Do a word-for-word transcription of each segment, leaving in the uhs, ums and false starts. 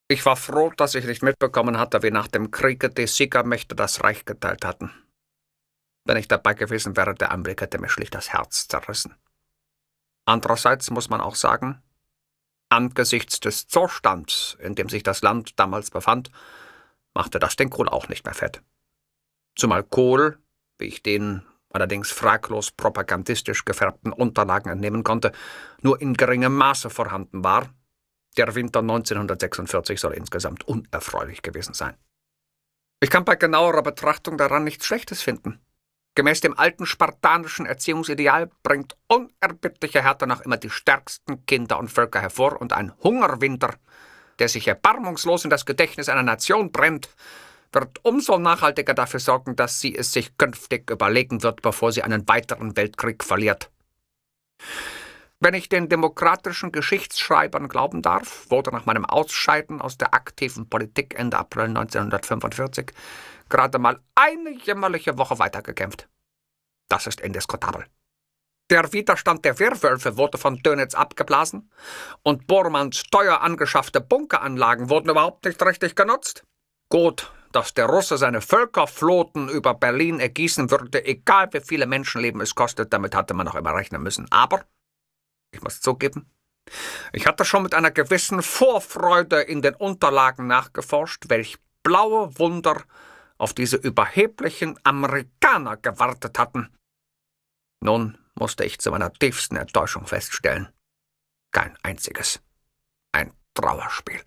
Ich war froh, dass ich nicht mitbekommen hatte, wie nach dem Kriege die Siegermächte das Reich geteilt hatten. Wenn ich dabei gewesen wäre, der Anblick hätte mir schlicht das Herz zerrissen. Andererseits muss man auch sagen, angesichts des Zustands, in dem sich das Land damals befand, machte das den Kohl auch nicht mehr fett. Zumal Kohl, wie ich den allerdings fraglos propagandistisch gefärbten Unterlagen entnehmen konnte, nur in geringem Maße vorhanden war. Der Winter neunzehnhundertsechsundvierzig soll insgesamt unerfreulich gewesen sein. Ich kann bei genauerer Betrachtung daran nichts Schlechtes finden. Gemäß dem alten spartanischen Erziehungsideal bringt unerbittliche Härte noch immer die stärksten Kinder und Völker hervor, und ein Hungerwinter, der sich erbarmungslos in das Gedächtnis einer Nation brennt, wird umso nachhaltiger dafür sorgen, dass sie es sich künftig überlegen wird, bevor sie einen weiteren Weltkrieg verliert. Wenn ich den demokratischen Geschichtsschreibern glauben darf, wurde nach meinem Ausscheiden aus der aktiven Politik Ende April neunzehnhundertfünfundvierzig gerade mal eine jämmerliche Woche weitergekämpft. Das ist indiskutabel. Der Widerstand der Werwölfe wurde von Dönitz abgeblasen und Bormanns teuer angeschaffte Bunkeranlagen wurden überhaupt nicht richtig genutzt. Gut, dass der Russe seine Völkerfloten über Berlin ergießen würde, egal wie viele Menschenleben es kostet, damit hatte man noch immer rechnen müssen. Aber ich muss zugeben, ich hatte schon mit einer gewissen Vorfreude in den Unterlagen nachgeforscht, welch blaue Wunder auf diese überheblichen Amerikaner gewartet hatten. Nun musste ich zu meiner tiefsten Enttäuschung feststellen: kein einziges. Ein Trauerspiel.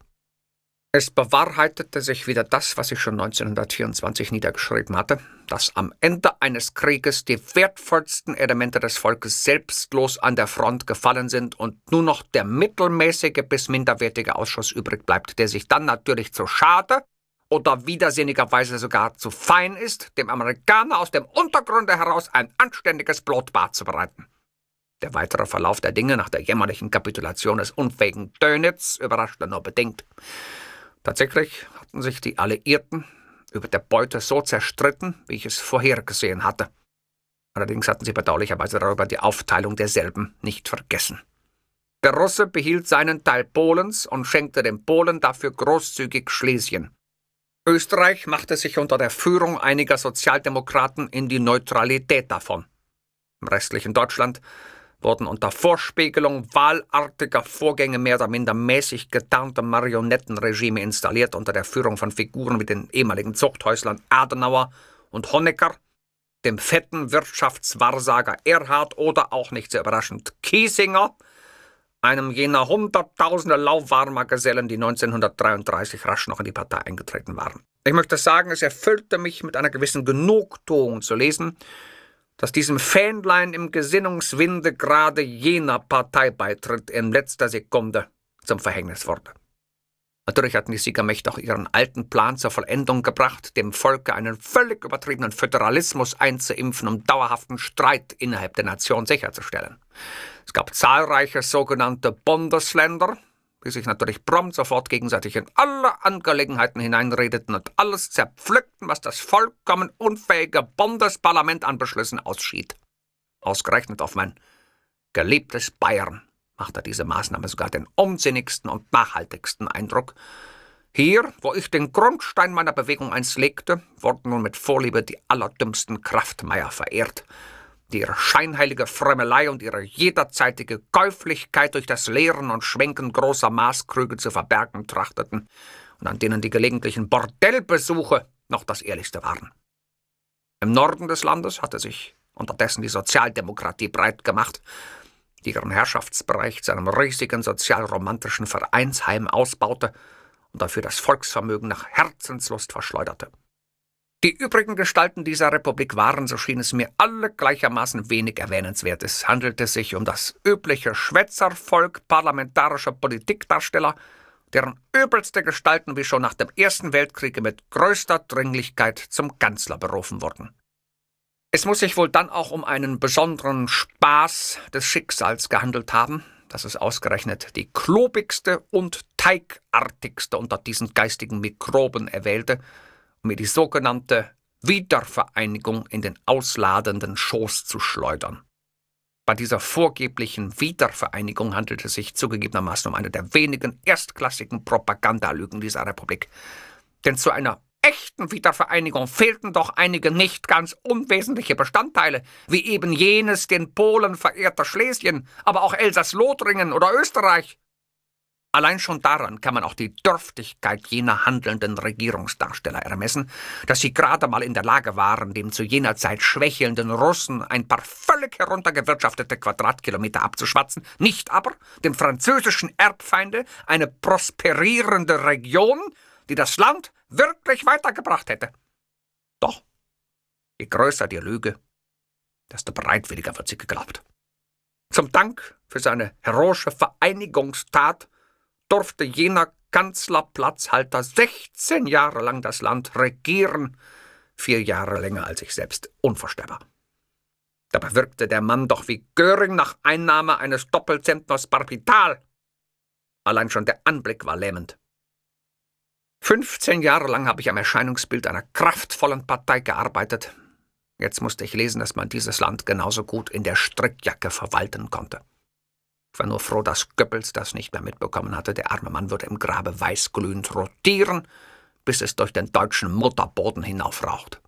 Es bewahrheitete sich wieder das, was ich schon neunzehnhundertvierundzwanzig niedergeschrieben hatte, dass am Ende eines Krieges die wertvollsten Elemente des Volkes selbstlos an der Front gefallen sind und nur noch der mittelmäßige bis minderwertige Ausschuss übrig bleibt, der sich dann natürlich zu schade oder widersinnigerweise sogar zu fein ist, dem Amerikaner aus dem Untergrunde heraus ein anständiges Blutbad zu bereiten. Der weitere Verlauf der Dinge nach der jämmerlichen Kapitulation des unfähigen Dönitz überraschte nur bedingt. Tatsächlich hatten sich die Alliierten über der Beute so zerstritten, wie ich es vorhergesehen hatte. Allerdings hatten sie bedauerlicherweise darüber die Aufteilung derselben nicht vergessen. Der Russe behielt seinen Teil Polens und schenkte den Polen dafür großzügig Schlesien. Österreich machte sich unter der Führung einiger Sozialdemokraten in die Neutralität davon. Im restlichen Deutschland wurden unter Vorspiegelung wahlartiger Vorgänge mehr oder minder mäßig getarnte Marionettenregime installiert unter der Führung von Figuren wie den ehemaligen Zuchthäuslern Adenauer und Honecker, dem fetten Wirtschaftswahrsager Erhard oder auch nicht sehr überraschend Kiesinger, einem jener hunderttausende lauwarmer Gesellen, die neunzehnhundertdreiunddreißig rasch noch in die Partei eingetreten waren. Ich möchte sagen, es erfüllte mich mit einer gewissen Genugtuung zu lesen, dass diesem Fähnlein im Gesinnungswinde gerade jener Parteibeitritt in letzter Sekunde zum Verhängnis wurde. Natürlich hatten die Siegermächte auch ihren alten Plan zur Vollendung gebracht, dem Volke einen völlig übertriebenen Föderalismus einzuimpfen, um dauerhaften Streit innerhalb der Nation sicherzustellen. Es gab zahlreiche sogenannte Bundesländer, die sich natürlich prompt sofort gegenseitig in alle Angelegenheiten hineinredeten und alles zerpflückten, was das vollkommen unfähige Bundesparlament an Beschlüssen ausschied. Ausgerechnet auf mein geliebtes Bayern machte diese Maßnahme sogar den unsinnigsten und nachhaltigsten Eindruck. Hier, wo ich den Grundstein meiner Bewegung einst legte, wurden nun mit Vorliebe die allerdümmsten Kraftmeier verehrt, die ihre scheinheilige Frömmelei und ihre jederzeitige Käuflichkeit durch das Leeren und Schwenken großer Maßkrüge zu verbergen trachteten und an denen die gelegentlichen Bordellbesuche noch das ehrlichste waren. Im Norden des Landes hatte sich unterdessen die Sozialdemokratie breit gemacht, die ihren Herrschaftsbereich zu einem riesigen sozialromantischen Vereinsheim ausbaute und dafür das Volksvermögen nach Herzenslust verschleuderte. Die übrigen Gestalten dieser Republik waren, so schien es mir, alle gleichermaßen wenig erwähnenswert. Es handelte sich um das übliche Schwätzervolk parlamentarischer Politikdarsteller, deren übelste Gestalten wie schon nach dem Ersten Weltkrieg mit größter Dringlichkeit zum Kanzler berufen wurden. Es muss sich wohl dann auch um einen besonderen Spaß des Schicksals gehandelt haben, dass es ausgerechnet die klobigste und teigartigste unter diesen geistigen Mikroben erwählte, um mir die sogenannte Wiedervereinigung in den ausladenden Schoß zu schleudern. Bei dieser vorgeblichen Wiedervereinigung handelt es sich zugegebenermaßen um eine der wenigen erstklassigen Propagandalügen dieser Republik. Denn zu einer echten Wiedervereinigung fehlten doch einige nicht ganz unwesentliche Bestandteile, wie eben jenes den Polen verehrte Schlesien, aber auch Elsass-Lothringen oder Österreich. Allein schon daran kann man auch die Dürftigkeit jener handelnden Regierungsdarsteller ermessen, dass sie gerade mal in der Lage waren, dem zu jener Zeit schwächelnden Russen ein paar völlig heruntergewirtschaftete Quadratkilometer abzuschwatzen, nicht aber dem französischen Erbfeinde eine prosperierende Region, die das Land wirklich weitergebracht hätte. Doch, je größer die Lüge, desto bereitwilliger wird sie geglaubt. Zum Dank für seine heroische Vereinigungstat durfte jener Kanzlerplatzhalter sechzehn Jahre lang das Land regieren, vier Jahre länger als ich selbst, unvorstellbar. Dabei wirkte der Mann doch wie Göring nach Einnahme eines Doppelzentners Barbital. Allein schon der Anblick war lähmend. Fünfzehn Jahre lang habe ich am Erscheinungsbild einer kraftvollen Partei gearbeitet. Jetzt musste ich lesen, dass man dieses Land genauso gut in der Strickjacke verwalten konnte. Ich war nur froh, dass Goebbels das nicht mehr mitbekommen hatte. Der arme Mann würde im Grabe weißglühend rotieren, bis es durch den deutschen Mutterboden hinaufraucht.